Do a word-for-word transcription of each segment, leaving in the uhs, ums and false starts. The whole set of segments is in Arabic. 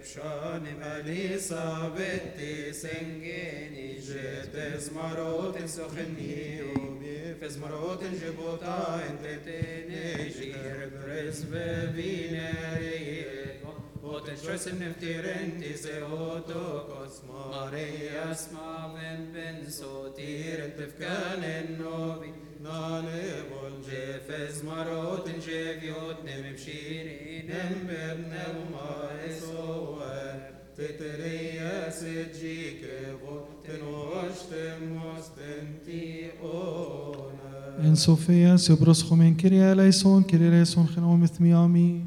Shani Elisabeth Sengeni Jetes Marotin Socheni Ubi Fes Marotin Jebota Entetene Jir Presbe Vineri Oten Shosim Neftirenti Seoto Kosmo Maria Smaven Ben Sotir Tefkan Novi Nane Bol Jefes Marotin Jeviot Nem Pshirin Ember Neuma Esoer Teteria Sejike Voten Oshtem Ostenti Ona En Sofia Sibros Chomen Kyrie eleison Kyrie eleison Chenom Ithmiami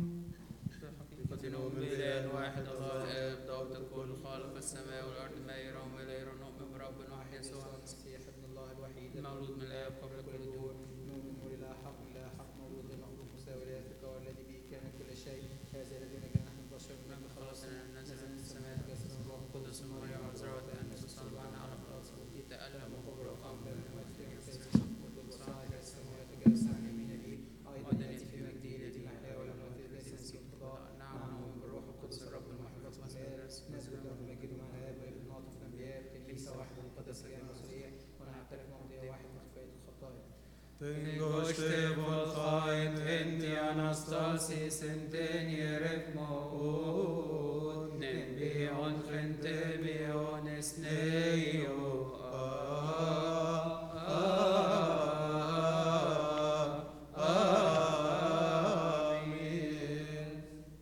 Tengoște volhain enti anastasis enten ieref maud nembion gente bion esneio Amin.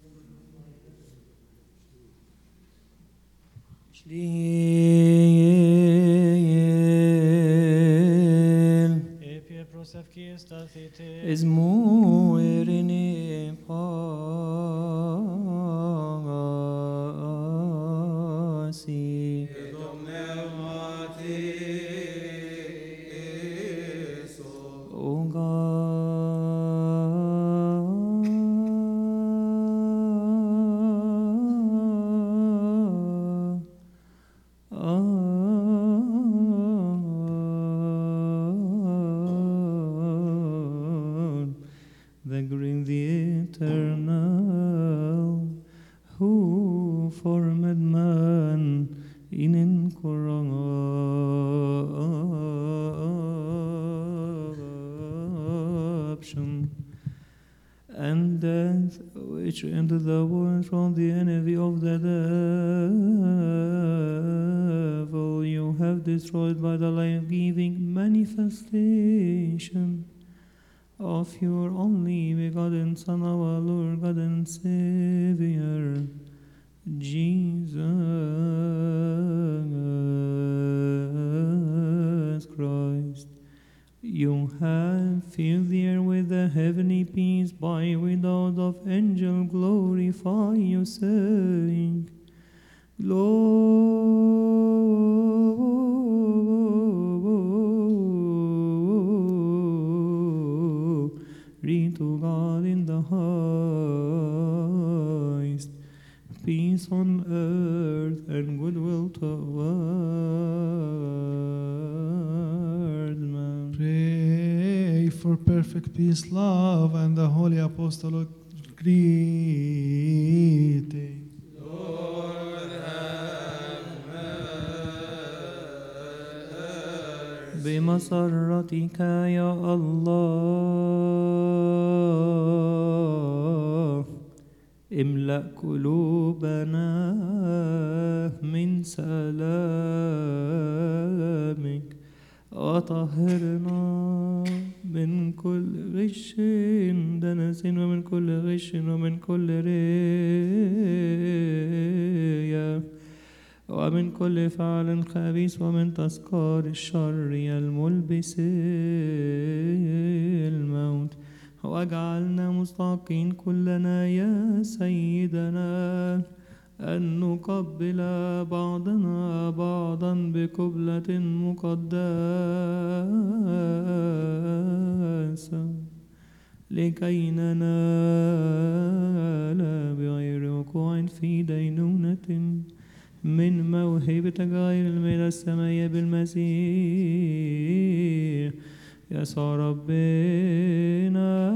Esmu erini pasi and death, which entered the world from the envy of the devil, you have destroyed by the life-giving manifestation of your only begotten Son, our Lord God and Savior, Jesus Christ. You have filled the air with the heavenly peace, by without of angel glorify you, saying, Glory to God in the highest, peace on earth and goodwill toward man. Pray for perfect peace, love, and the holy apostolic greeting. بمسرتك يا الله املأ قلوبنا من سلامك وطهرنا من كل غش دنس ومن كل غش ومن كل رياء ومن كل فعل خبيث ومن تذكار الشر الملبس الموت واجعلنا مستحقين كلنا يا سيدنا أن نقبل بعضنا بعضا بقبلة مقدسة لكي ننال بغير وقوع في دينونة من موهبة غير الميلاد السماوية بالمسيح يسوع ربنا.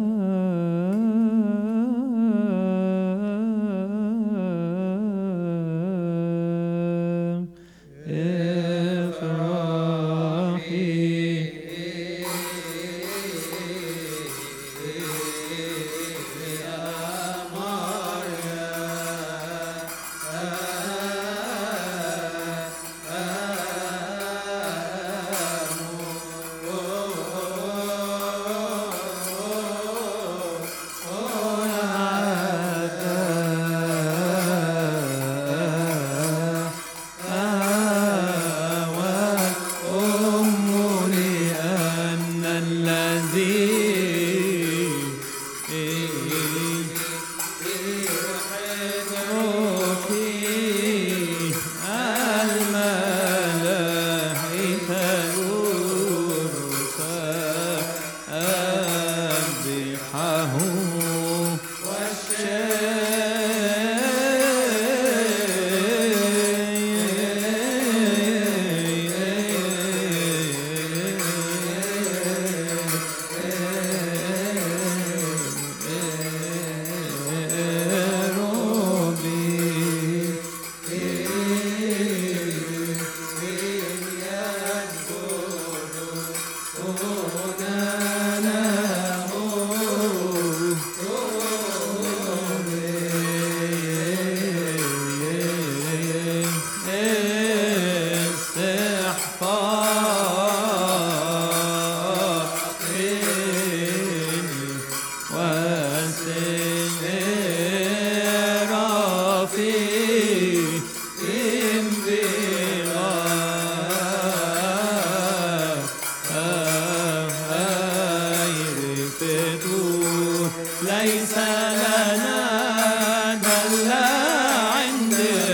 محلى عند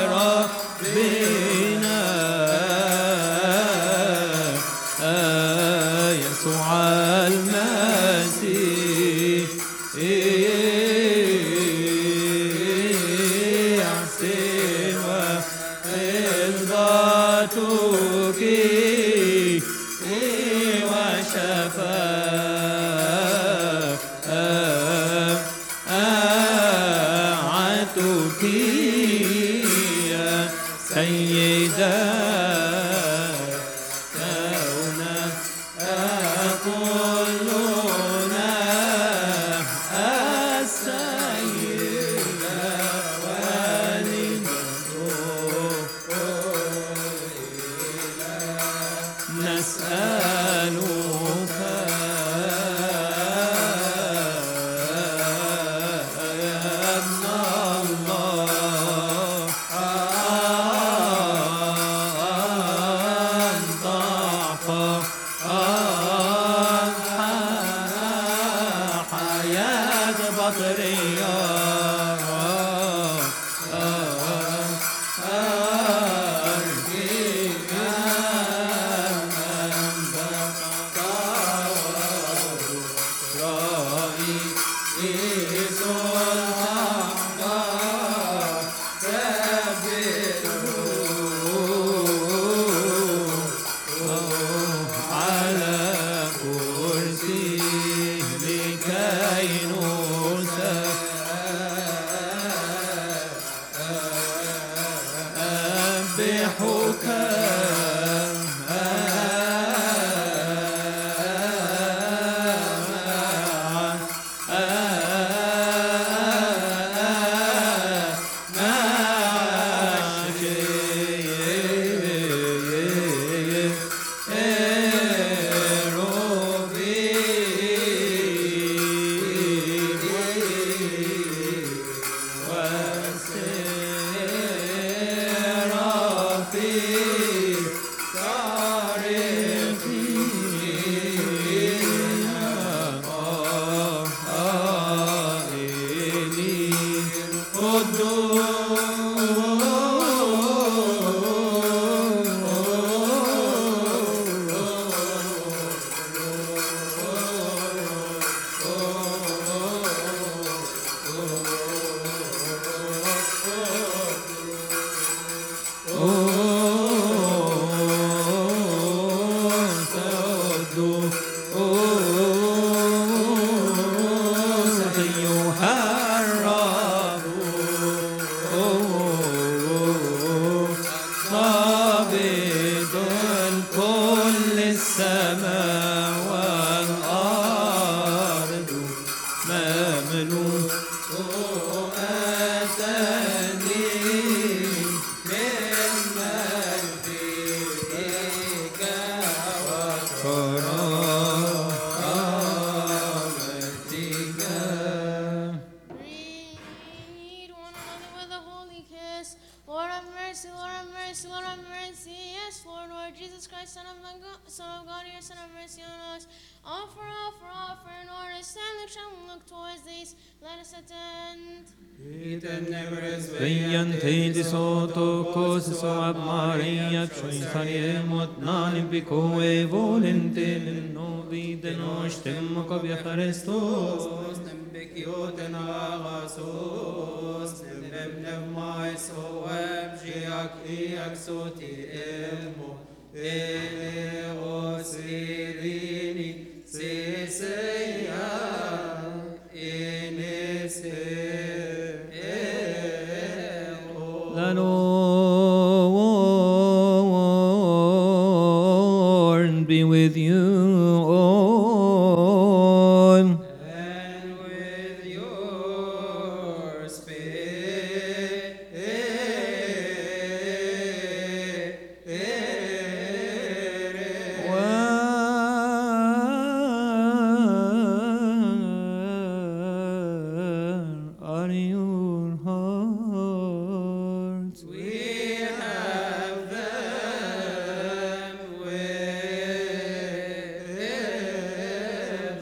ربنا يسوع المسيح سوى رضاتك وشفاعتك يا سيدة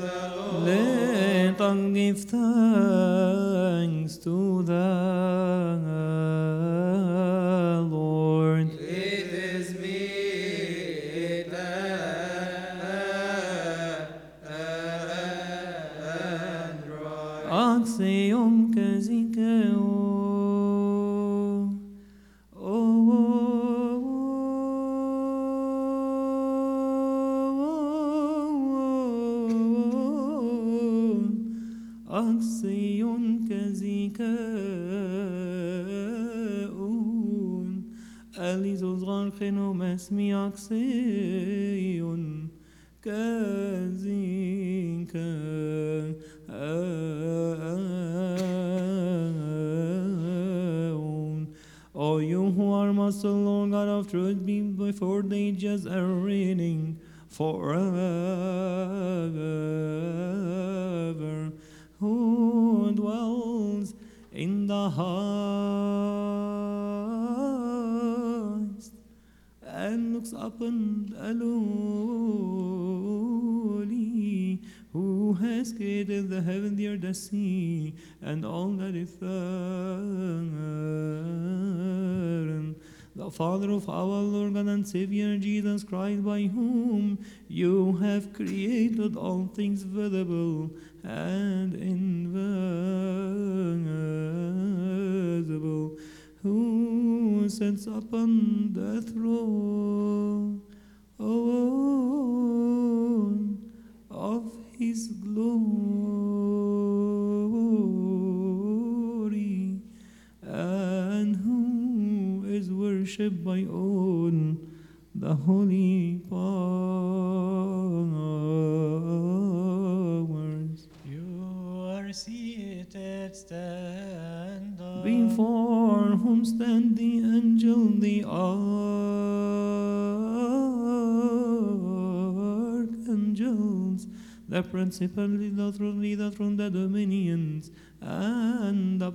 Let us give thanks to the Eun Elisos Ranchenom Esmiaxeon Kazinka Eun O you who are master, Lord God of truth, be before the ages are reigning forever, who dwells in the highest and looks upon the lowly, who has created the heaven, the earth, the sea, and all that is therein. The Father of our Lord God and Savior Jesus Christ, by whom you have created all things visible and invisible, who sits upon the throne of his glory, and who is worshipped by all the holy powers. You are seated, stand up. Before whom stand the angel, the archangels, the principalities, the throne, the throne, the dominions, and the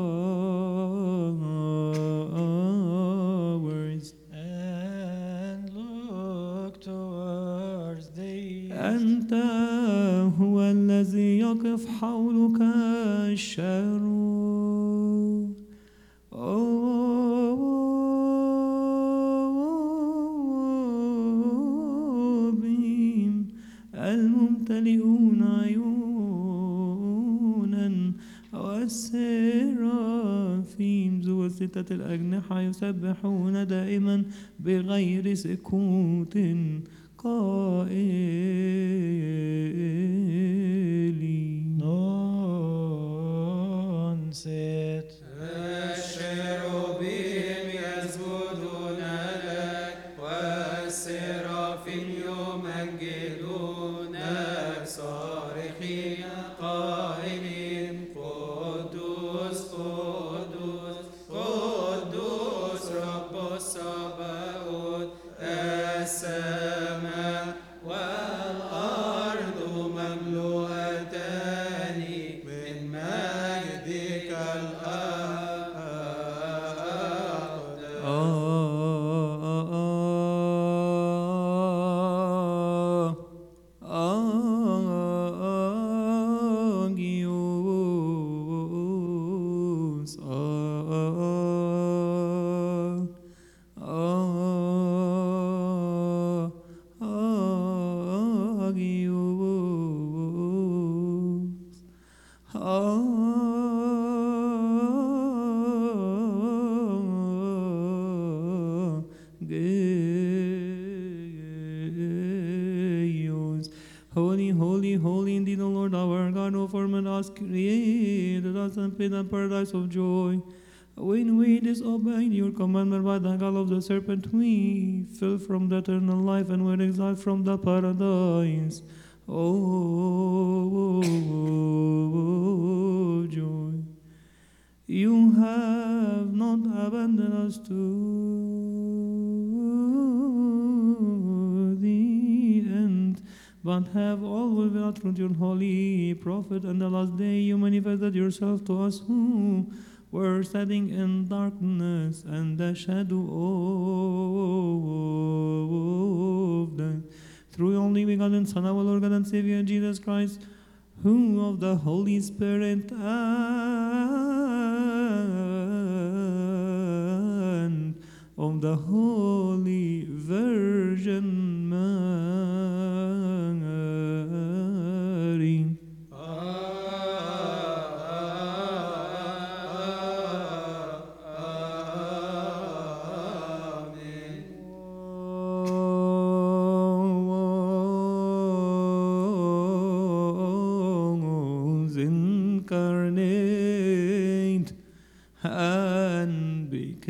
powers. And look towards the east. أنت هو الذي يقف حولك الشرور بهم الممتلئون عيونا، والسرافيم ذو ستة الأجنحة يسبحون دائما بغير سكوت قائلين. Non sit. الشيروبيم يسجدون لك والسرافين يمجدونك صارخين قائلين قدوس قدوس قدوس رب الصباؤوت، السماء والأرض مملوءتان من مجدك الأقدس. Agios, agios, agios. Holy, holy, holy indeed, O Lord our God, who formed us, created us, and paid a paradise of joy. When we disobeyed your commandment by the gall of the serpent, we fell from the eternal life and were exiled from the paradise. Oh, joy. You have not abandoned us to the end, but have always been out through your holy prophet. And the last day you manifested yourself to us who were standing in darkness and the shadow of death, through your only begotten Son, our Lord God and Savior Jesus Christ, who of the Holy Spirit and of the Holy Virgin Mary, incarnate and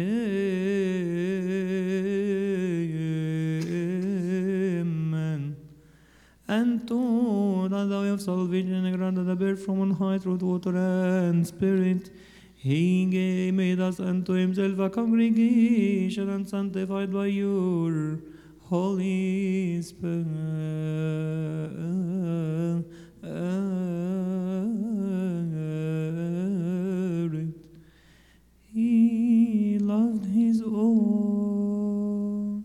became man. And to that thou of salvation granted the birth from on high through water and spirit, he gave, made us unto himself a congregation and sanctified by your Holy Spirit. He loved his own.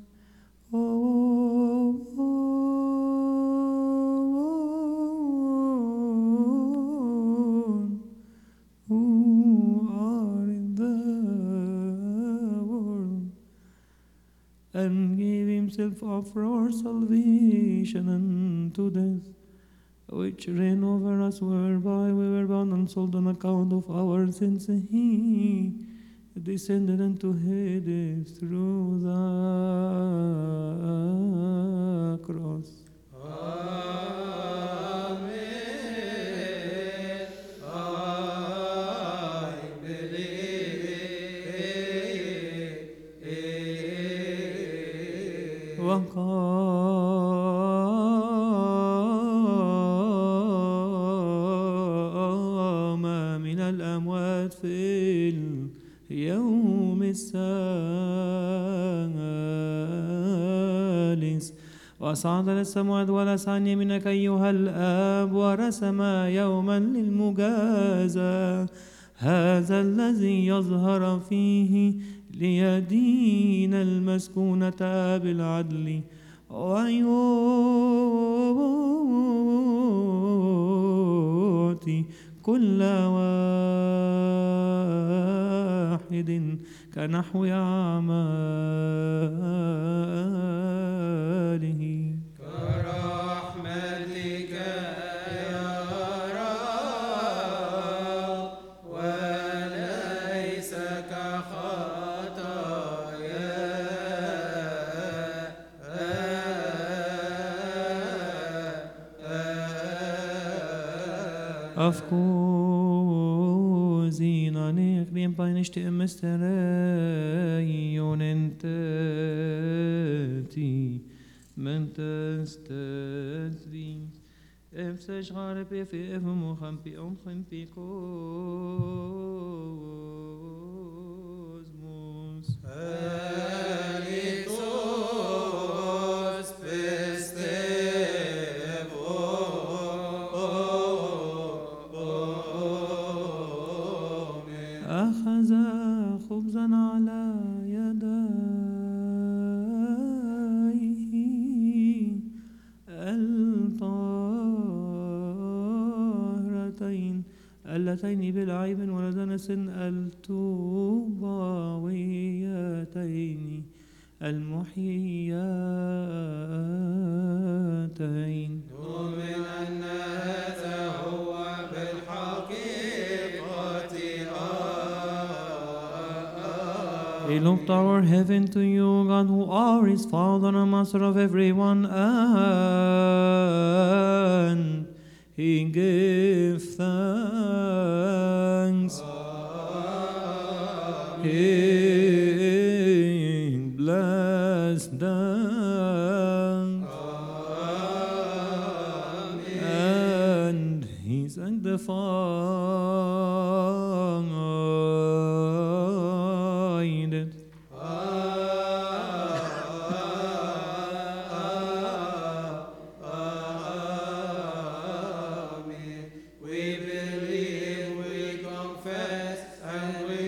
Own, who are in the world, and gave himself up for our salvation unto death, which reigned over us, whereby we were bound and sold on account of our sins. He descended into Hades through the cross. Amen. I believe. وقام من الأموات في اليوم الثالث وصعد للسماوات ولس عن يمينك أيها الآب ورسم يوما للمجازى، هذا الذي يظهر فيه ليدين المسكونة بالعدل ويؤتي كل واحد كنحو أعماله. كرحمتك يا رب وليس كخطايا. Of course, in anek bien painishte mystery unenteti mentestri efsesh gharpe fi efmu khampi om khampi cosmos. Elitos festevomen. أخذ خبزا على يديه الطاهرتين اللتين بلا عيب ولا دنس الطوباويتين المحييتين. نؤمن أن هذا هو بالحقيقة We looked our heaven to you, God, who are his Father and Master of everyone, and he gave thanks. He blessed them, and he sanctified it. Amen. We believe, we confess, and we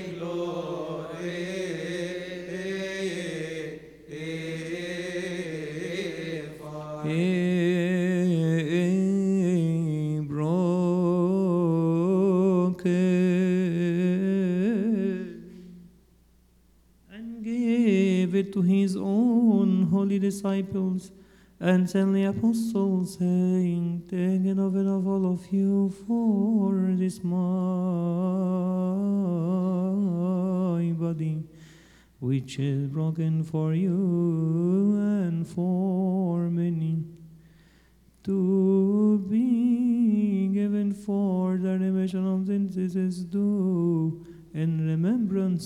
glorify. He broke it and gave it to his own holy disciples and sent the apostles, saying, take it of it of all of you, for this my body, which is broken for you and for many, to be given for the remission of sins. This is do in remembrance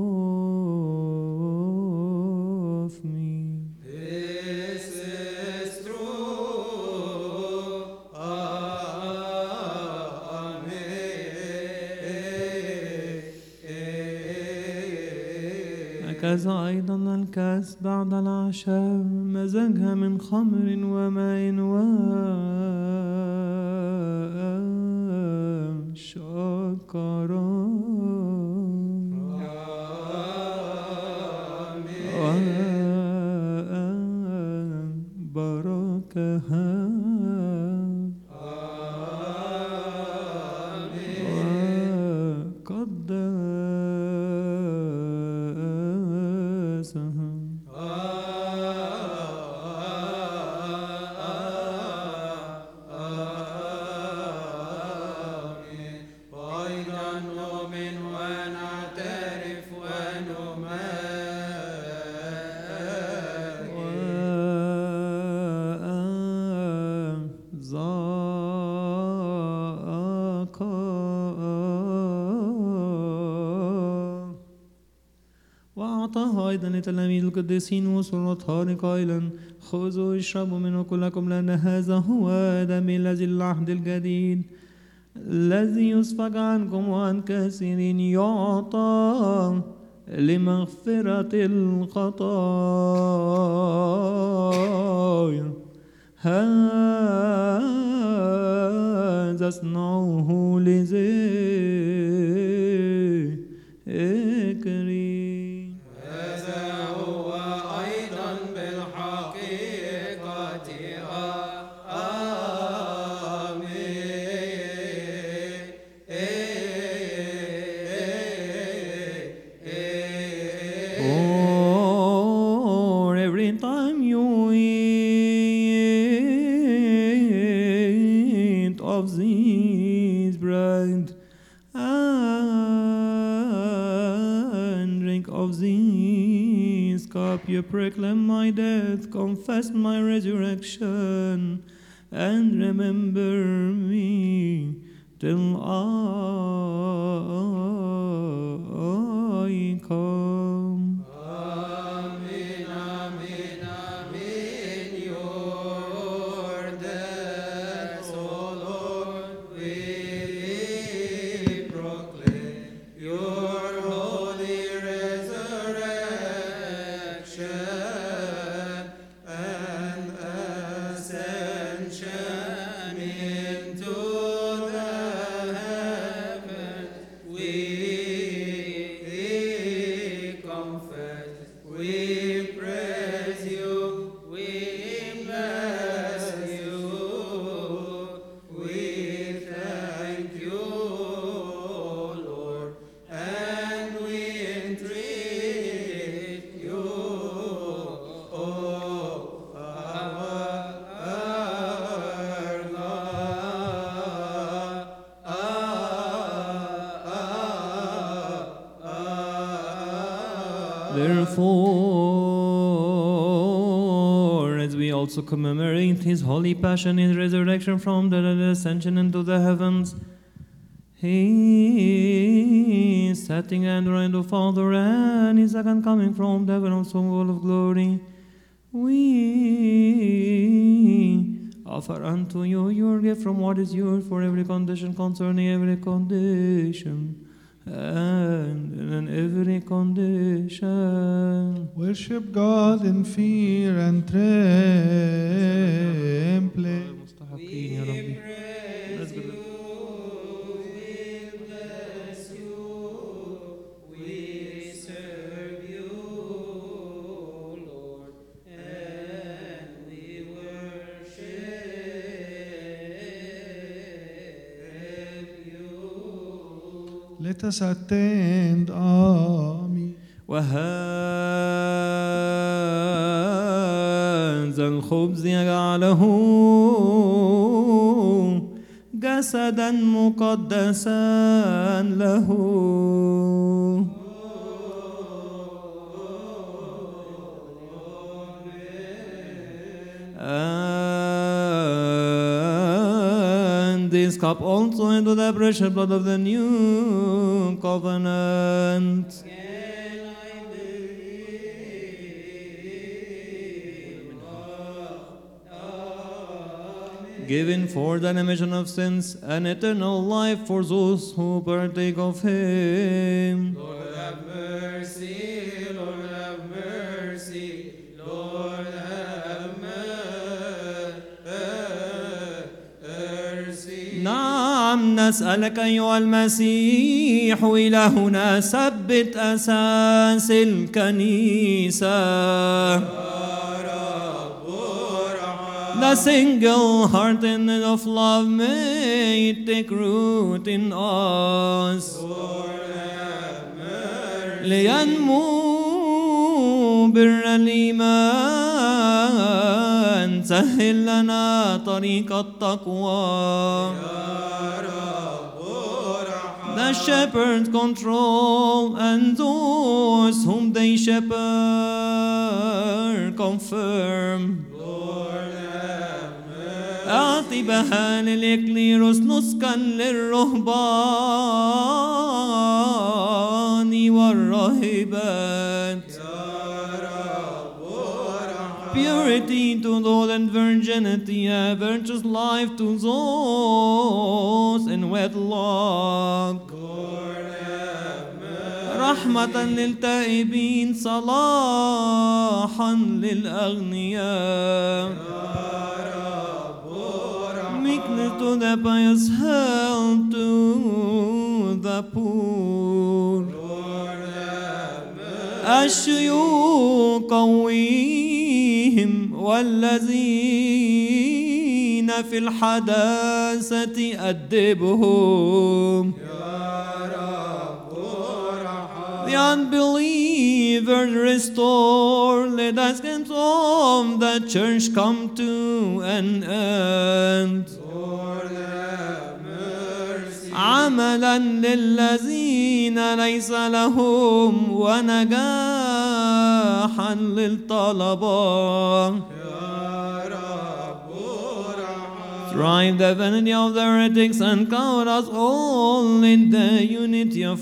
of me. This is true. Amen. هكذا أيضا الكأس بعد العشاء مزجها من خمر وماء وشكرا وبركها وقدسها. آمين. وأيضا نؤمن ونعترف ونمجد وأعطاها أيضا لتلاميذ القديسين وسلطان قائلا خذوا اشربوا منه كلكم لأن هذا هو دمي الذي للعهد الجديد الذي يسفك عنكم وعن كثيرين يعطى لمغفرة الخطايا هذا اصنعوه لذكري. هذا هو أيضا بالحقيقة آمين. Or every time you eat of this bread and drink of this cup, you proclaim my death, confess my resurrection, and remember me till I come. Amen, amen, amen. Your death, O Lord, we proclaim. Your holy resurrection and ascension into the heavens. We confess, we praise you, we bless you, we thank you, Lord, and we entreat you, oh, our God. Therefore, as we also commemorate his holy passion, his resurrection from the dead, ascension into the heavens, his setting and right of Father, and his second coming from the heaven of some world of glory, we offer unto you your gift from what is yours for every condition concerning every condition. And in every condition. Worship God in fear and trembling. مستحقين يا ربي. Praise you, we bless you, we serve you, Lord, and we worship you. Let us attend. Amen. وهذا الخبز يجعله جسدا مقدسا له and drink this cup also into the precious blood of the new covenant. Again I believe, Amen. Given for the remission of sins and eternal life for those who partake of him. Lord have mercy, Lord have mercy, Lord have mercy. نعم نسألك أيها المسيح إلهنا ثبت أساس الكنيسة. The single heartedness of love may take root in us. لينمو بر الإيمان سهل لنا طريق التقوى. The shepherds control and those whom they shepherd confirm. أعطي بها للإكليروس نسكا للرهبان والراهبات. Purity to those and virginity, a virtuous life to those in wedlock. رحمة للتائبين صلاحا للأغنياء. Meekness to the pious, help to the poor. الشيوخ قويهم والذين في الحداثة أدبهم. The unbelievers restore, let us of the church come to an end. عملا للذين ليس لهم ونجاحا للطلبة. Drive the vanity of the heretics and count us all in the unity of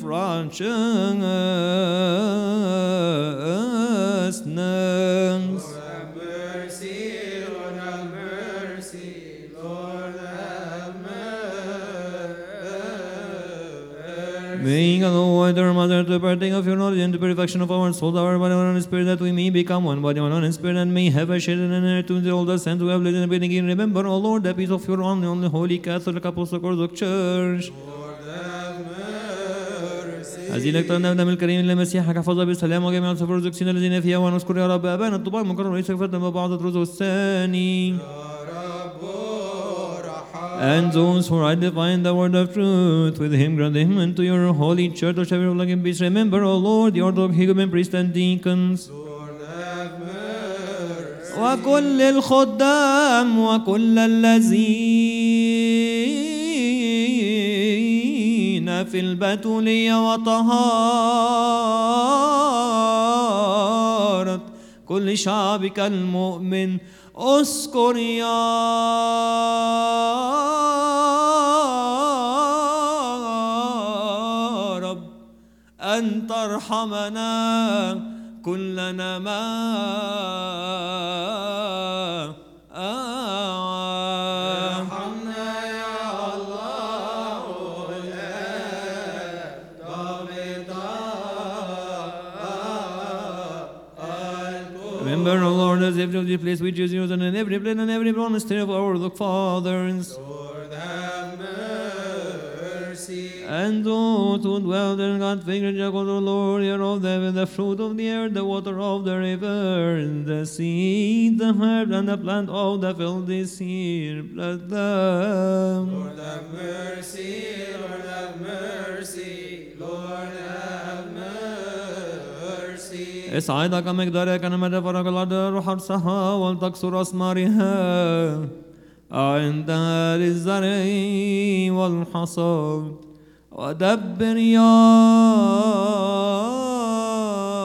righteousness. Being a Lord, our Mother, to partake of your knowledge and the perfection of our soul, our body, one spirit, that we may become one body, one spirit, and may have a share in an to the old saints who have lived in the beginning. Remember, O Lord, the peace of your only, only holy Catholic Apostolic Orthodox Church. هذه الأكثر من الكريم للمسيح حفظها بالسلام وجميع السفر الزكسين الذين فيها ونذكر يا رب أبانا الطباع المكرم وليس كفتنا بعض الرزق الثاني. And those who identify in the word of truth with him, grant him into your holy church, O Shepherd of like and peace. Remember, O Lord, the Orthodox Hegumen, priests and deacons. وكل الخدام وكل الذين في البتولية وطهارة كل شعبك المؤمن. اذكر يا رب أن ترحمنا كلنا ما ارحمنا يا الله Remember, O Lord, as every place which is yours, and in every place and every monastery of our Lord fathers. Lord have mercy. And those who dwell in God's favored Jacob, O Lord, hear of them, the fruit of the earth, the water of the river, the seed, the herb, and the plant of the field this year. Bless them. Lord have mercy, Lord have mercy, Lord have mercy. اسعدك مقدارك أن فرق الأرض روح أرسها ولتكسر أثمارها عند الزرع والحصاد. ودبر يا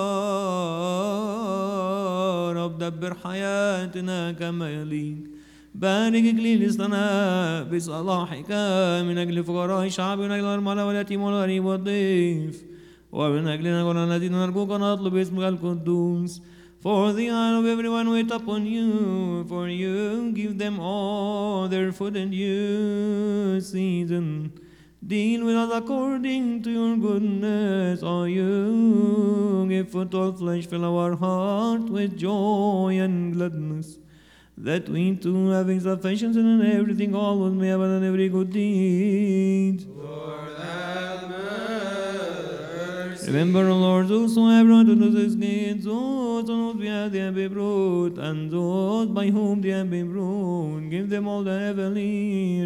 رب دبر حياتنا كما يليق بارك إكليل لسنا بصلاحك من أجل فقراء الشعب ومن أجل الأرملة واليتيم والغريب والضيف ومن أجلنا كلنا الذين نرجوك ونطلب اسمك القدوس. For the honor of everyone wait upon you, for you give them all their food in due season. Deal with us according to your goodness, O you give food to all flesh, fill our heart with joy and gladness, that we too, having sufficiency in everything, always may have done every good deed. Lord, have mercy. Remember, O Lord, those who have brought unto this gate, those on whose behalf they have been brought, and those by whom they have been brought. Give them all the heavenly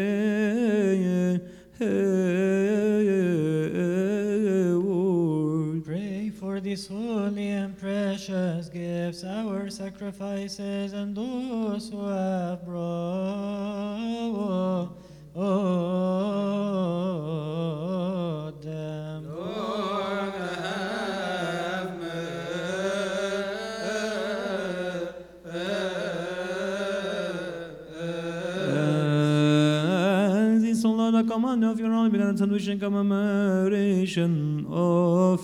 reward. Pray for these holy and precious gifts, our sacrifices, and those who have brought them. Lord, have As is so the command of your only begotten Son, wish and commemoration of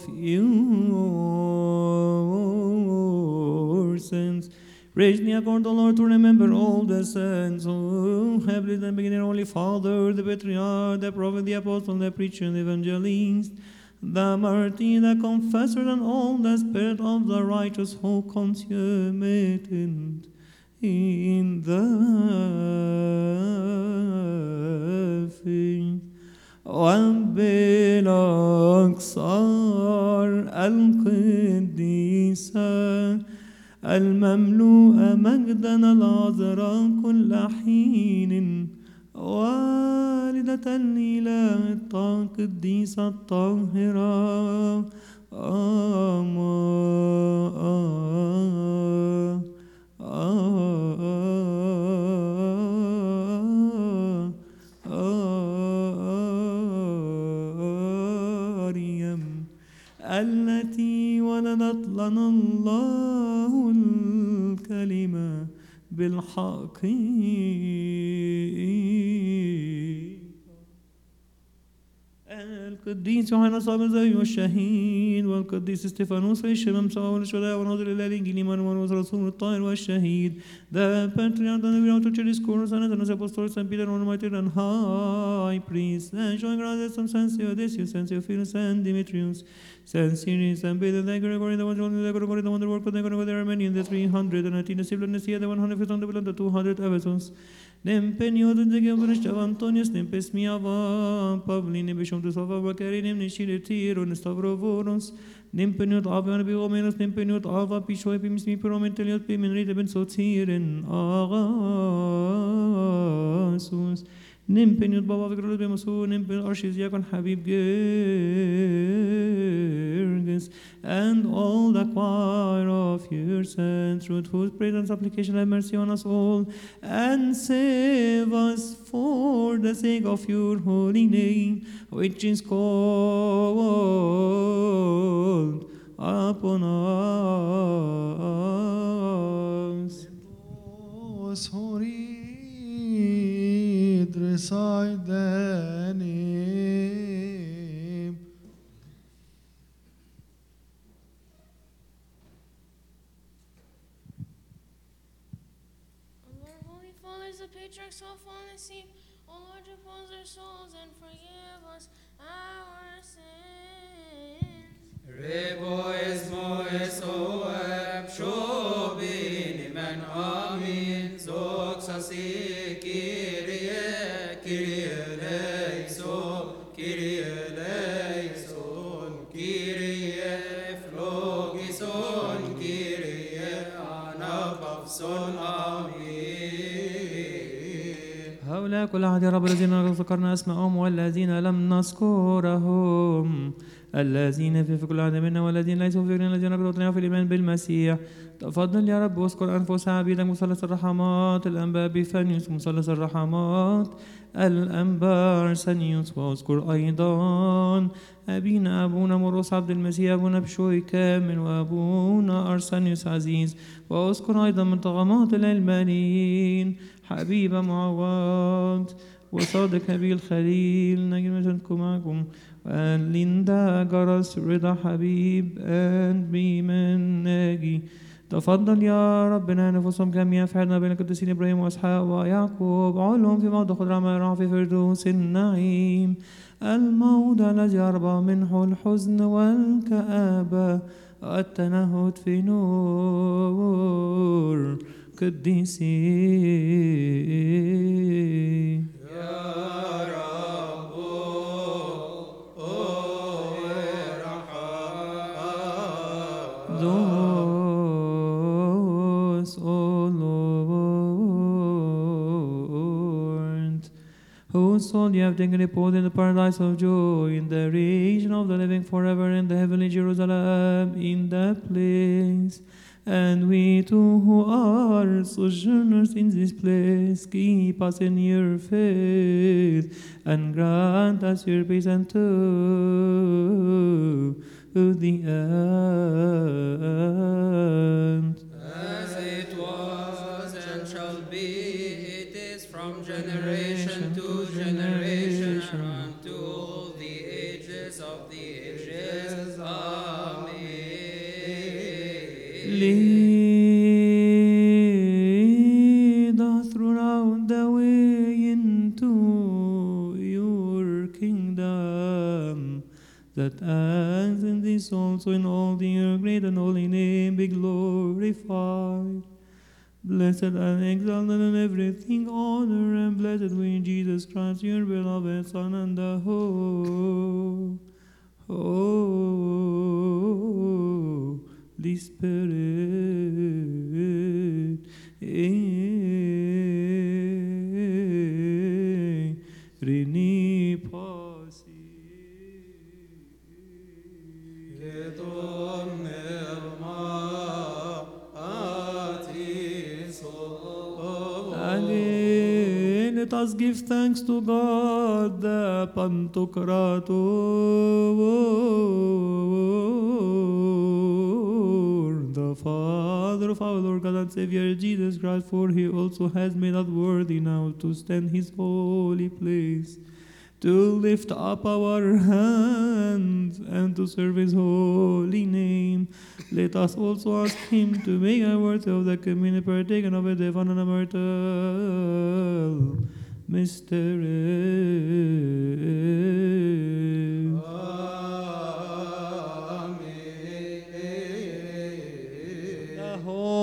your sins. Raise me according to the Lord to remember all the saints who have lived and beginning, Holy Father, the Patriarch, the Prophet, the Apostle, the Preacher, the Evangelist, the Martyr, the Confessor, and all the Spirit of the righteous who consummated in the faith. وبالأقصار القديسة المملوءة مجدا العذراء كل حين، والدة الإله القديسة الطاهرة أما مريم التي ولدت لنا الله الكلمة بالحق. القديس يوحنا صابر زي والشهيد، والقديس استفانوس الشمام سواء والشهداء وناظر الله الإنجيل مرمر رسول الطاهر والشهيد. The Patriarch and the Real Church Discourse and the Apostles and Peter and Martyr and High Priest, and showing graces some Sanctio Decius, Sanctio Philus and Demetrius, Saint Cyrus and Peter, the Gregory, the one the Gregory, the wonder work of the Gregory, the Armenian, the three hundred and nineteen, the Civil and the one hundred fifth on the Bill, the two hundred Ephesus. Nempenio de Gebrishta Antonius, Nempes Miava, Pavli, Nebishum to Sava, Bakari, Nemnishir, Tiro, Stavrovorons, Nempeniot Avan Biomenos, Nempeniot Ava, Pisho, Epimismi, Prometeliot, Pimenrita, Ben Sotiren, Agasus, Nempeniot Baba, Vigro, Bemosu, Nempen Arshis, Yakon, Habib Gerges, and all the choir of your saints, through whose praise and supplication have mercy on us all, and save us for the sake of your holy name, which is called upon us. Those who read, recite the name. Our holy fathers, the patriarchs who have fallen asleep, O Lord, repose their souls and forgive us our sins. Reboes moes oeb shobini men amin zoxasi Kyrie Kyrie eleison Kyrie eleison Kyrie flogison Kyrie anabavson amin. هؤلاء كل أحد يا رب الذين ذكرنا أسماءهم والذين لم نذكرهم الذين في كل عهد منا والذين ليسوا في فكرنا الذين قدروا في الإيمان بالمسيح. تفضل يا رب واذكر أنفس عبيدك مثلث الرحمات الأنبا بيفانيوس مثلث الرحمات الأنبا أرسنيوس، واذكر أيضا أبينا أبونا مرقس عبد المسيح أبونا بشوي كامل وأبونا أرسنيوس عزيز، واذكر أيضا من طغمات العلمانيين حبيب معوض وصادق هبيل خليل نجم مجدكم معكم ليندا جرس رضا حبيب and بيمن ناجي. تفضل يا ربنا نفسهم جميعا في حدنا بين القديسين إبراهيم وإسحاق ويعقوب علهم في موضع خضرة ما في فردوس النعيم، الموضع الذي أربى منه الحزن والكآبة التنهد في نور قديسين. Those, O Lord, whose soul you have taken repose in the paradise of joy, in the region of the living forever, in the heavenly Jerusalem, in that place. And we too who are sojourners in this place, keep us in your faith, and grant us your peace unto the end. As it was and shall be, it is from generation to generation unto all the ages of the ages. Amen. Lead us throughout the way into your kingdom, that as in this also in all the your great and holy name be glorified. Blessed and exalted in everything, honor and blessed we in Jesus Christ, your beloved Son, and the whole Holy Spirit. Rini pasi. Again, let us give thanks to God, the Pantocrator, the Father of our Lord God and Savior Jesus Christ, for he also has made us worthy now to stand his holy place, to lift up our hands and to serve his holy name. Let us also ask him to make us worthy of the communion partaken of a divine and immortal mystery. The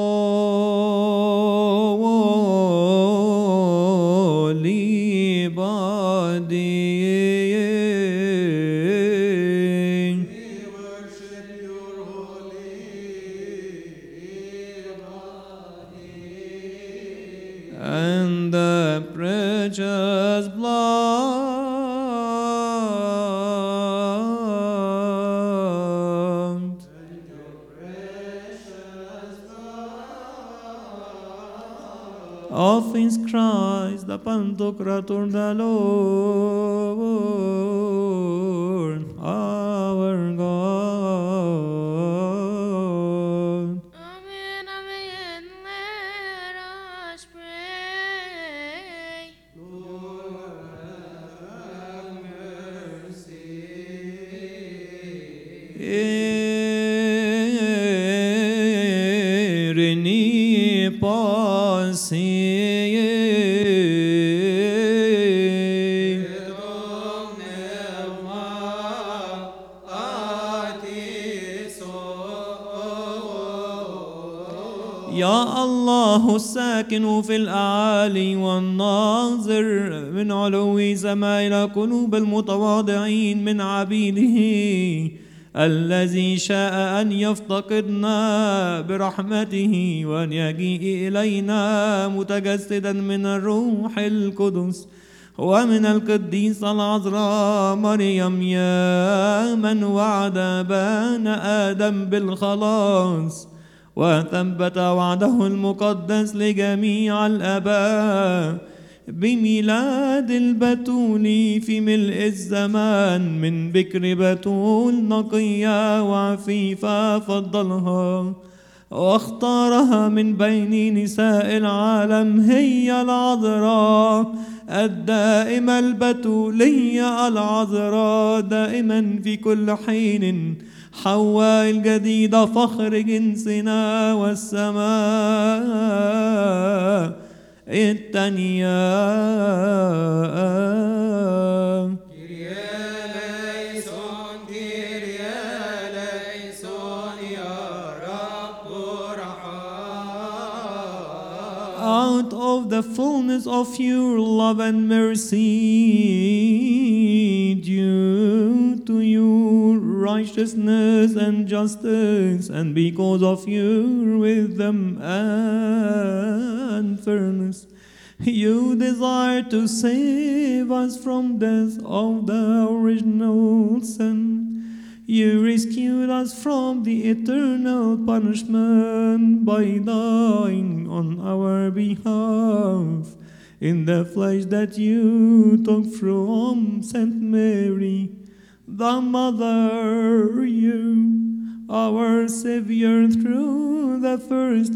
holy body and the precious blood of his Christ, the Pantocrator, the Lord, our God. Amen, amen. Let us pray. Rini pasi. يا الله الساكن في الأعالي والناظر من علو سماء إلى قلوب المتواضعين من عبيده، الذي شاء أن يفتقدنا برحمته وأن يجيء إلينا متجسدا من الروح القدس، ومن القديسة العذراء مريم يا من وعد أبانا آدم بالخلاص وثبت وعده المقدس لجميع الآباء بميلاد البتول في ملء الزمان من بكر بتول نقية وعفيفة فضلها واختارها من بين نساء العالم هي العذراء الدائمة البتولية العذراء دائما في كل حين حواء الجديدة فخر جنسنا والسماء التانية Out of the fullness of your love and mercy, due to your righteousness and justice, and because of your wisdom and fairness, you desire to save us from death of the original sin. You rescued us from the eternal punishment by dying on our behalf in the flesh that you took from Saint Mary, the Mother, you, our Savior, through the first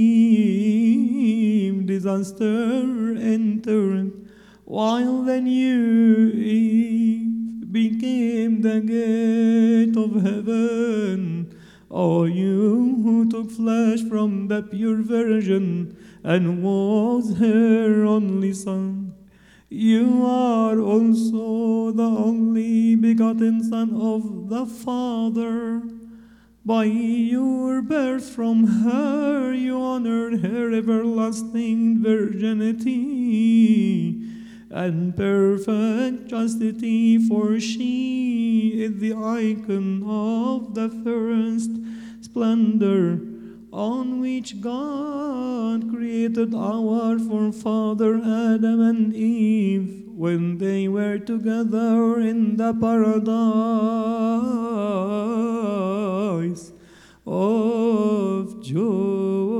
Eve disaster entered, while the new Eve became the gate of heaven. O you who took flesh from the pure Virgin and was her only Son, you are also the only begotten Son of the Father. By your birth from her you honored her everlasting virginity and perfect chastity, for she is the icon of the first splendor on which God created our forefather Adam and Eve when they were together in the paradise of joy.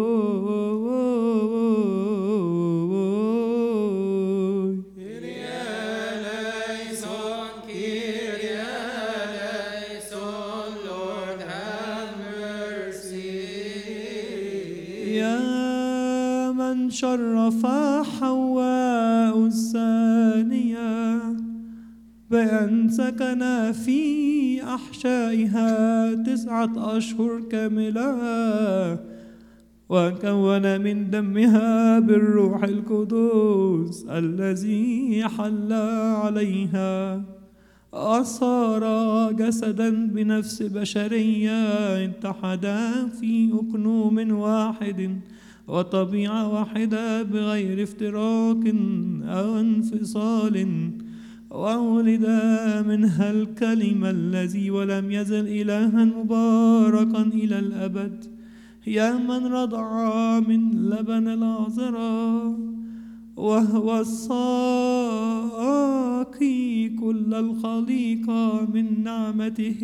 شرف حواء الثانية بأن سكن في أحشائها تسعة أشهر كاملة وكون من دمها بالروح القدس الذي حل عليها أصار جسدا بنفس بشرية اتحدا في أكنوم واحد وطبيعة واحدة بغير افتراق أو انفصال، وولد منها الكلمة الذي ولم يزل إلها مباركا إلى الأبد، يا من رضع من لبن العذراء وهو الساقي كل الخليقة من نعمته،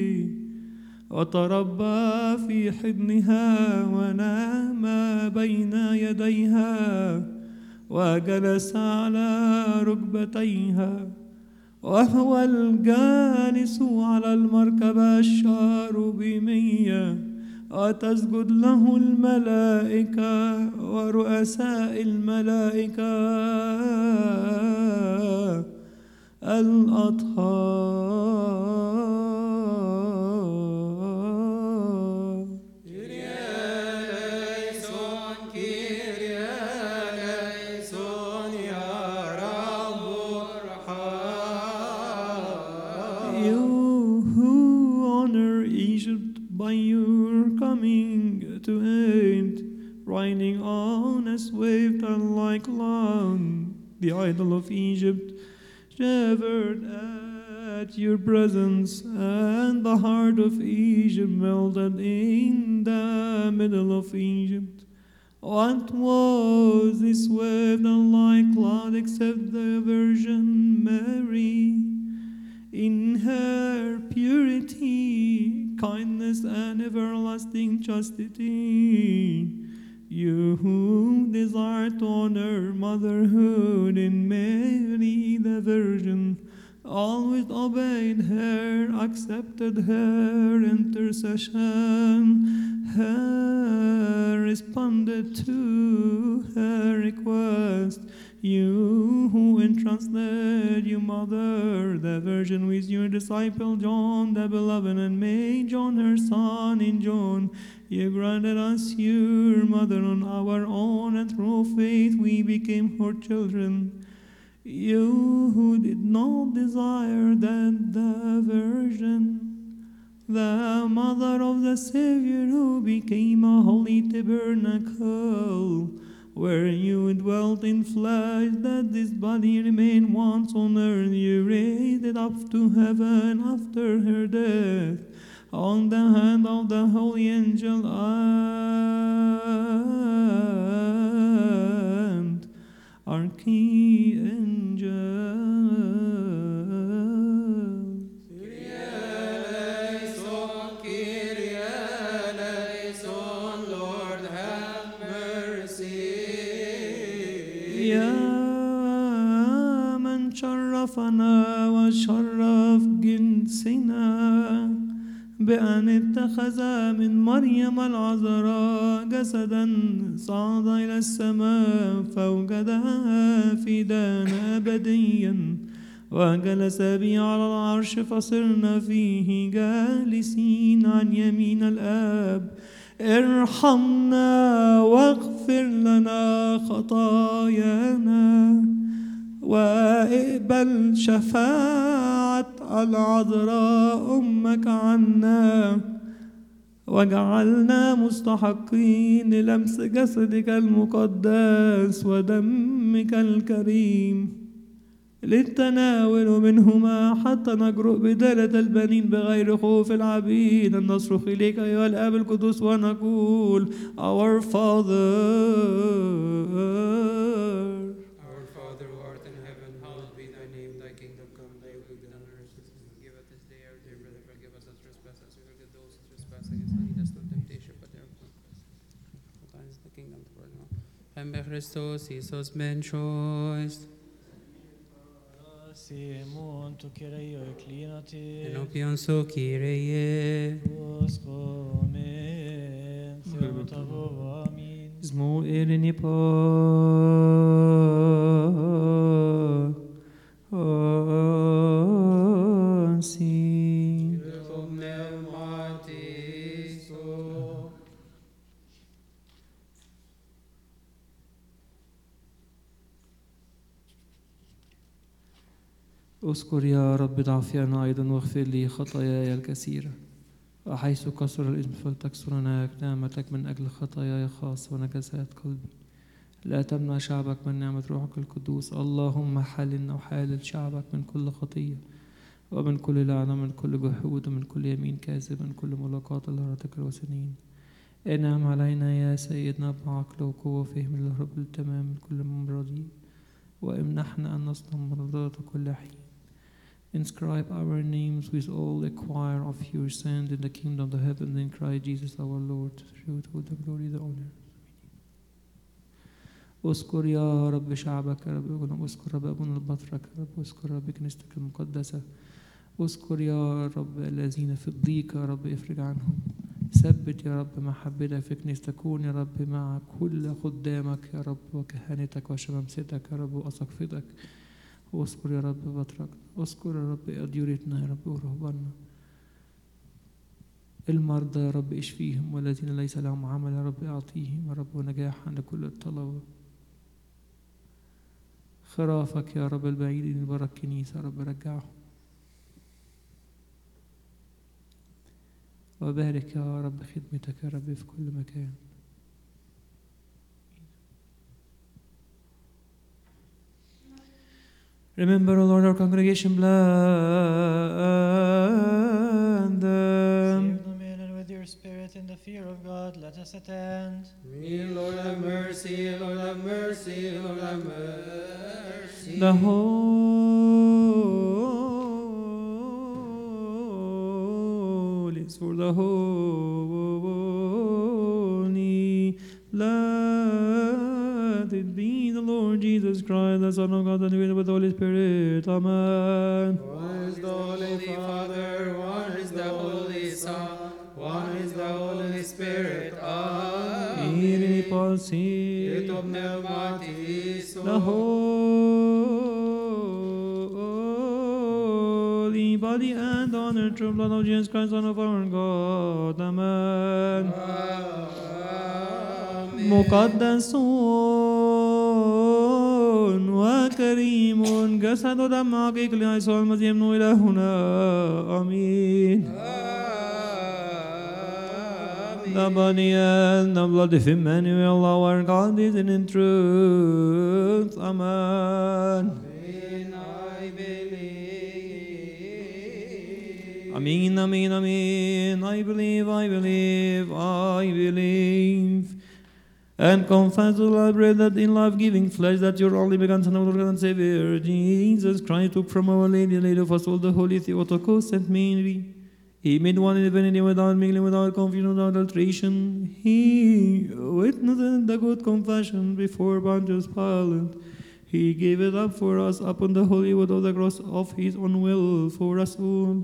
وتربى في حضنها ونام بين يديها وجلس على ركبتيها، وهو الجالس على المركبة الشاربيمية، وتسجد له الملائكة ورؤساء الملائكة الأطهار. By your coming to aid, riding on a swift and like lion, the idol of Egypt shivered at your presence, and the heart of Egypt melted in the middle of Egypt. What was this swift and light cloud except the Virgin Mary? In her purity, kindness, and everlasting chastity, you who desire to honor motherhood in Mary the Virgin, always obeyed her, accepted her intercession, her responded to her request. You who entrusted your mother, the Virgin, with your disciple John the Beloved, and made John her son in John, you granted us your mother on our own, and through faith we became her children. You who did not desire that the Virgin, the mother of the Savior, who became a holy tabernacle, where you dwelt in flesh, that this body remained once on earth, you raised it up to heaven after her death, on the hand of the holy angel and archangel. يا من شرفنا وشرف جنسنا بأن اتخذ من مريم العذراء جسدا صعد إلى السماء فوجدها فدانا أبديا وجلس به على العرش فصرنا فيه جالسين عن يمين الآب. ارحمنا واغفر لنا خطايانا واقبل شفاعة العذراء أمك عنا واجعلنا مستحقين للمس جسدك المقدس ودمك الكريم للتناول منهما حتى نجرؤ بدالة البنين بغير خوف العبيد أن نصرخ إليك أيها الآب القدوس ونقول Our Father. Our Father who art in heaven, hallowed be thy name. Thy kingdom come, thy will be done on earth as it is in heaven. Give us this day our daily bread, and forgive us our trespasses, we forgive those who trespass against us. Lead us not into temptation, but deliver us from evil. For thine is the kingdom, the power, and the glory. Hem Christos, Iisus ben choice. Simon tu Kyrie eklinati Enopion so Kyrie. Oskomen Theotavo amin Zmo erini pa ansi Cum pneumatis so. اذكر يا رب ضعفنا أيضا واغفر لي خطاياي الكثيرة وحيث كسر الإثم فلتكسرنا نعمتك من أجل خطاياي خاصة ونجاسات قلبي. لا تمنع شعبك من نعمة روحك القدوس. اللهم حللنا وحلل شعبك من كل خطية ومن كل لعنة من كل جحود ومن كل يمين كاذب من كل ملاقات لهرتك الوثنين. انعم علينا يا سيدنا بعقل وقوة وفهم للرب التمام من كل مرضي وامنحنا أن نصنع مرضات كل حين. Inscribe our names with all the choir of your sand in the kingdom of the heaven in Christ Jesus our Lord, through to the glory, the honor. اذكر يا رب شعبك يا رب، اذكر رب أبونا البطرك يا رب، اذكر رب كنيستك المقدسة، اذكر يا رب الذين في الضيق يا رب افرج عنهم. ثبت يا رب محبتك في كنيستك، كون يا رب مع كل خدامك يا رب وكهنتك وشمامستك يا رب وأساقفتك. واذكر يا رب بطرك، اذكر يا رب أديرتنا يا رب ورهباننا، المرضى يا رب اشفيهم، والذين ليس لهم عمل يا رب اعطيهم يا رب ونجاح عند كل الطلبة. خرافك يا رب البعيدين برا الكنيسة يا رب رجعهم، وبارك يا رب خدمتك يا رب في كل مكان. Remember, O Lord, our congregation, bless them. Save them in and with your spirit in in the fear of God, let us attend. Me, Lord have mercy, Lord have mercy, Lord have mercy. The Holy, for the Holy, let it be the Lord Jesus Christ, the Son of God, and with the Holy Spirit. Amen. One is the Holy Father, one is the Holy Son, one is the Holy Spirit. Iri Amen. pasi, Ito pneumatis, the holy body and honor, true blood of Jesus Christ, Son of our God. Amen. Amen. مقدس وكريم جسد ودم حقيقي لعيسى المسيح ابن إلهنا. آمين. The body and the blood of Emmanuel, our God, is in truth. Amen. Amen. I believe. Amen, amen, amen. I believe, I believe, I believe. And confess with our bread that in life-giving flesh that your only begotten Son, our Lord and Savior, Jesus Christ, took from our Lady, Lady of us all, the Holy Theotokos, Saint Mary. He made one in divinity without mingling, without confusion, without alteration. He witnessed the good confession before Pontius Pilate. He gave it up for us upon the holy wood of the cross of his own will for us all.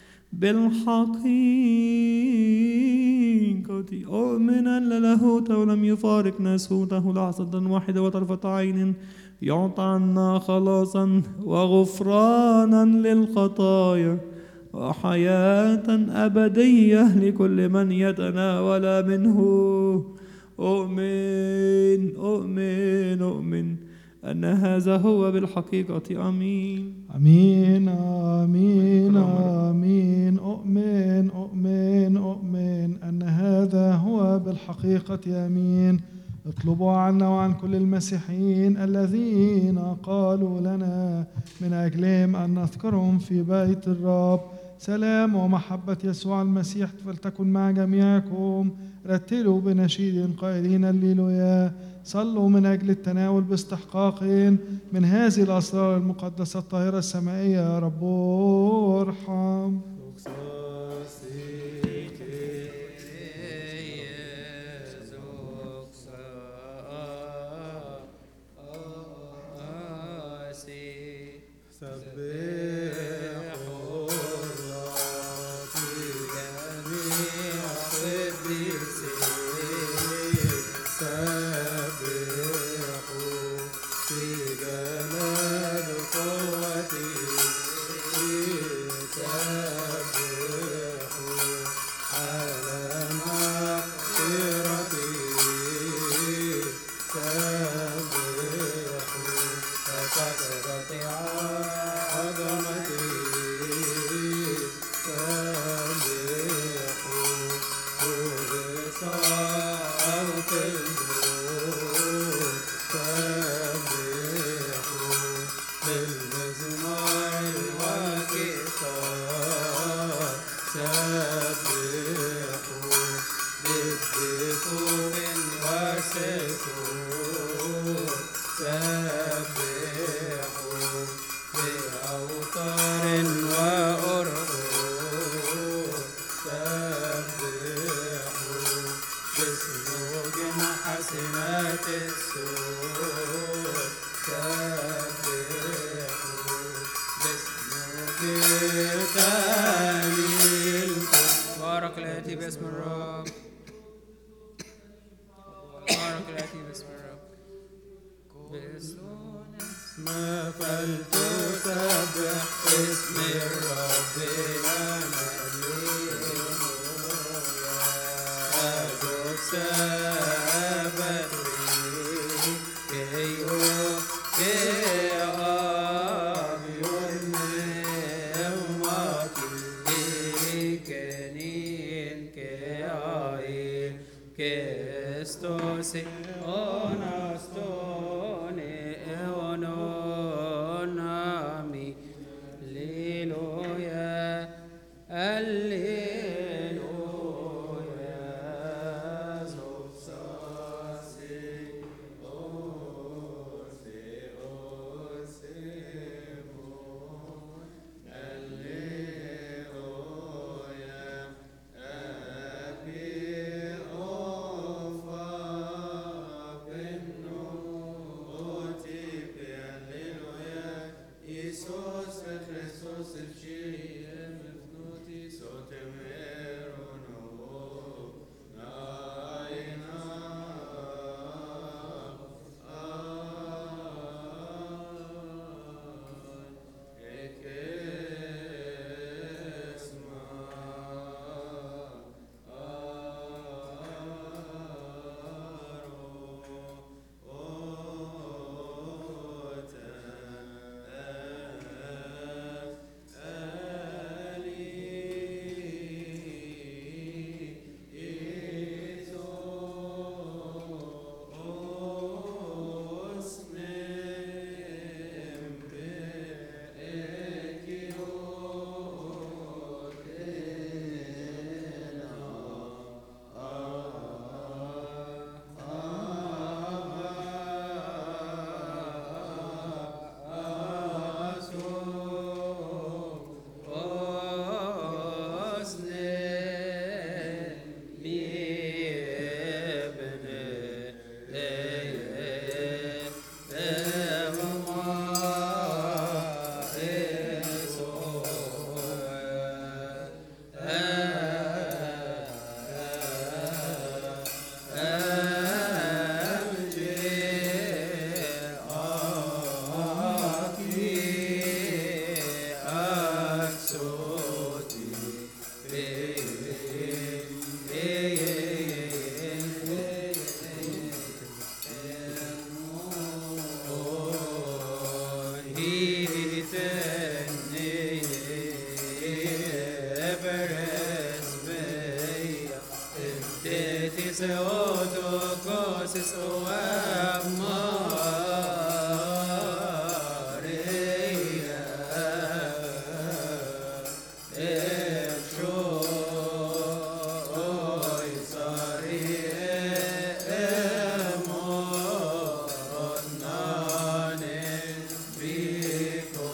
بالحقيقة أؤمن أن لاهوت ولم يفارق ناسوته لحظة واحدة وطرفة عين يعطى عنا خلاصا وغفرانا للخطايا وحياة أبدية لكل من يتناول منه. أؤمن أؤمن أؤمن أن هذا هو بالحقيقة. آمين. آمين آمين آمين. أؤمن أؤمن أؤمن أن هذا هو بالحقيقة. آمين. اطلبوا عنا وعن كل المسيحيين الذين قالوا لنا من أجلهم أن نذكرهم في بيت الرب. سلام ومحبة يسوع المسيح فلتكن مع جميعكم. رتلوا بنشيد قائلين الليلويا. صلوا من أجل التناول باستحقاق من هذه الأسرار المقدسة الطاهرة السمائية. يا رب ارحم. بارك الآتي باسم الرب. بارك الآتي باسم الرب. باسم فلتسبح اسم الرب لنا أزوج سبت كيو كأب يومك كنين كأي كستوسي أناستوني أونامي ليلويا الليلويا Etis Eotokos is Oab Maria Efshoi Sari Emot Nane Biko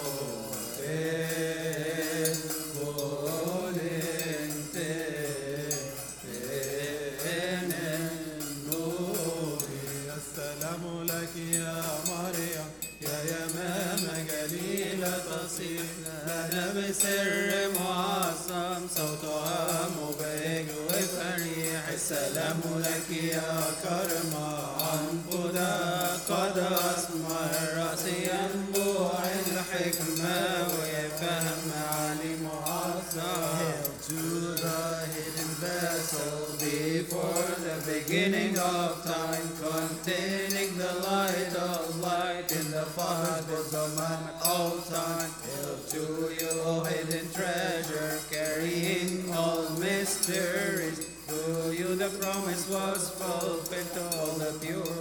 السلام لك يا مريم يا يمام جليلة تصير لنا بسر معظم صوتها مبهج وفريح السلام لك يا كرمة عنبدا قد أسمر رأسي ينبوع الحكمة ويفهم علي معظم Hail to the hidden vessel before the beginning of time, containing the light of light in the Father's bosom at all time. Hail to you, O hidden treasure, carrying all mysteries. To you the promise was fulfilled to all the pure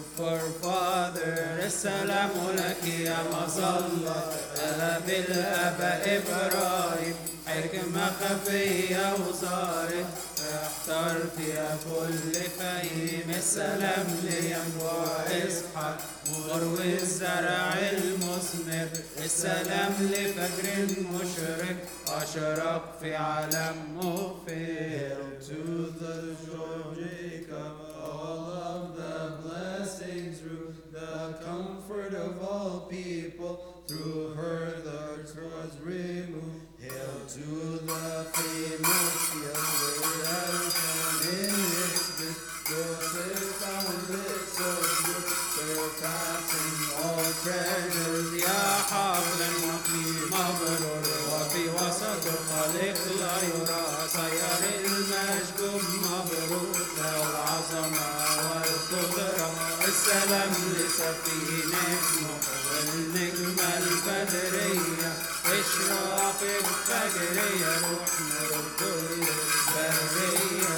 forefathers. Assalamu laki ya mazalla, أبي الآباء إبراهيم حكمة خفية وصارت احتر فيها كل فهيم. السلام لينبوع إسحاق مروي الزرع المثمر. السلام لفجر مشرق أشرق في عالم مغفر. to the joy of Jacob, all of the blessings through the comfort of all people. Through her the curse was removed. Hail to the famous field where I found in its bliss. Joseph found it so good, surpassing all treasures. يا حافظ النقي مبرور وفي وسط الخليق لا يرى. سير المشجوب مبرور له العظمة والقدرة. السلام لسفينة نوح والنجمة البدرية. اشراق الفجرية روح نور كل البرية.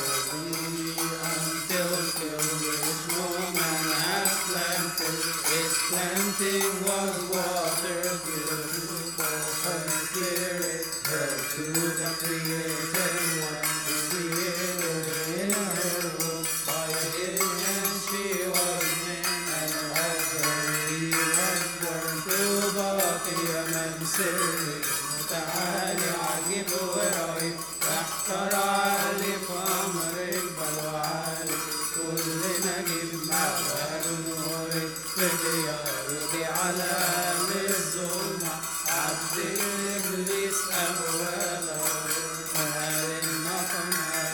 Until till which no man has planted, its planting was water given for her spirit. Hail to the created one who created in her womb. By his hand she was made, and of her he was born. طوبى يا من سري متعالي عجيب ورهيب. احترى لي في أمر البلوى عالي. كل نجيب مأوى نورك في دياري على الظلمة. عبد إبليس أهواله مال النقم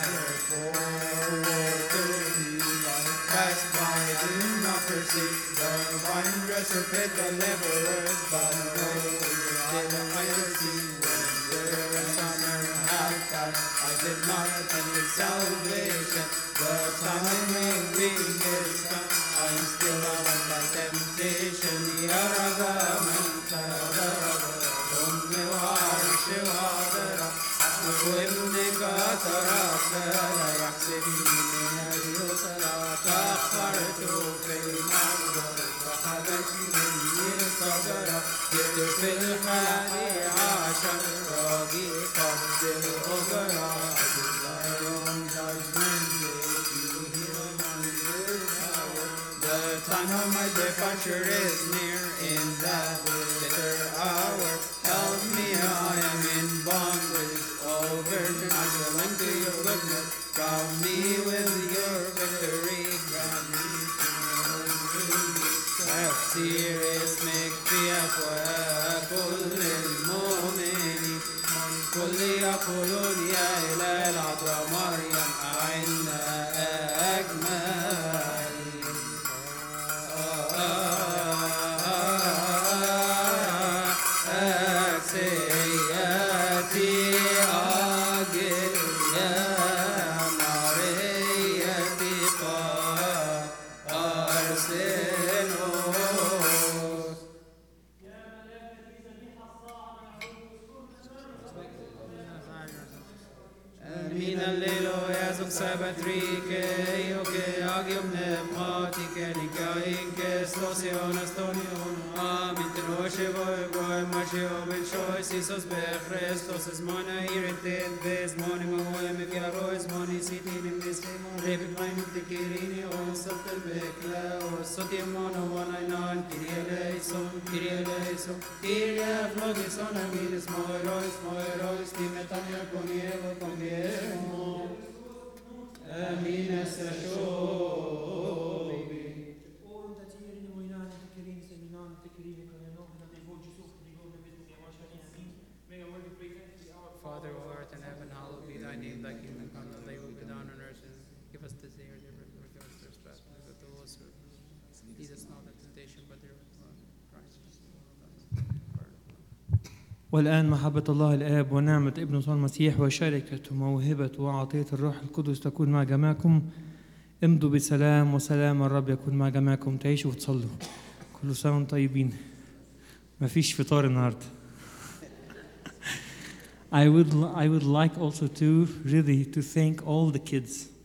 passed by did not perceive the vine dresser fit the laborers, but no did I see when their summer had passed. I did not attend the salvation. The time of being is come. I am still bound by temptation. Yaraga man tarara, ummi وعرش وعذرة. وابنك ترى لا يحسبني من اليسرى. تأخرت في المنظر وخذت مني القدرة. جئت في الحادي عشر راجي قبض الأجرة. Lion judgment day to heal my power. The time of my departure is near. In that bitter hour, help me, I am in bondage. Oh Virgin, I will into your goodness. Crown me with your victory. Grant me تفسير اسمك في أفواه كل المؤمنين. من كل يقولون يا إله العذراء مريم أعنا أجمعين. سياتي أجل يا مريتي أرسلوس. آمين الليل يا sabatrike, ioke agium nepmatike, nikainke, stosion astonion. Amen. Tenoshe voi voi machio ben choice, isos be Christos es mona irrited, bes moni moe me fiarois moni sitin in this David line of the Kirini, on Satan Bekla, or Sotium mono one I non, Kiria leison, Kiria leison, Kiria flogis on Amiris, Moirois, Moirois, Timetania Conieva, Coniemo, Amina Sashobi. Father who art in heaven, hallowed be thy name, thy kingdom come, thy will be done on earth, and give us this day our daily bread, forgive us trespasses, that the Lord lead us not into temptation, but deliver us from Christ. والآن محبة الله الآب ونعمة ابنه المسيح وشركة وموهبة وعطية الروح القدس تكون مع جميعكم. امضوا بسلام وسلام الرب يكون مع جميعكم. تعيشوا وتصلوا. كل سنة وانتم طيبين. مفيش فطار النهارده. I would I would like also to really to thank all the kids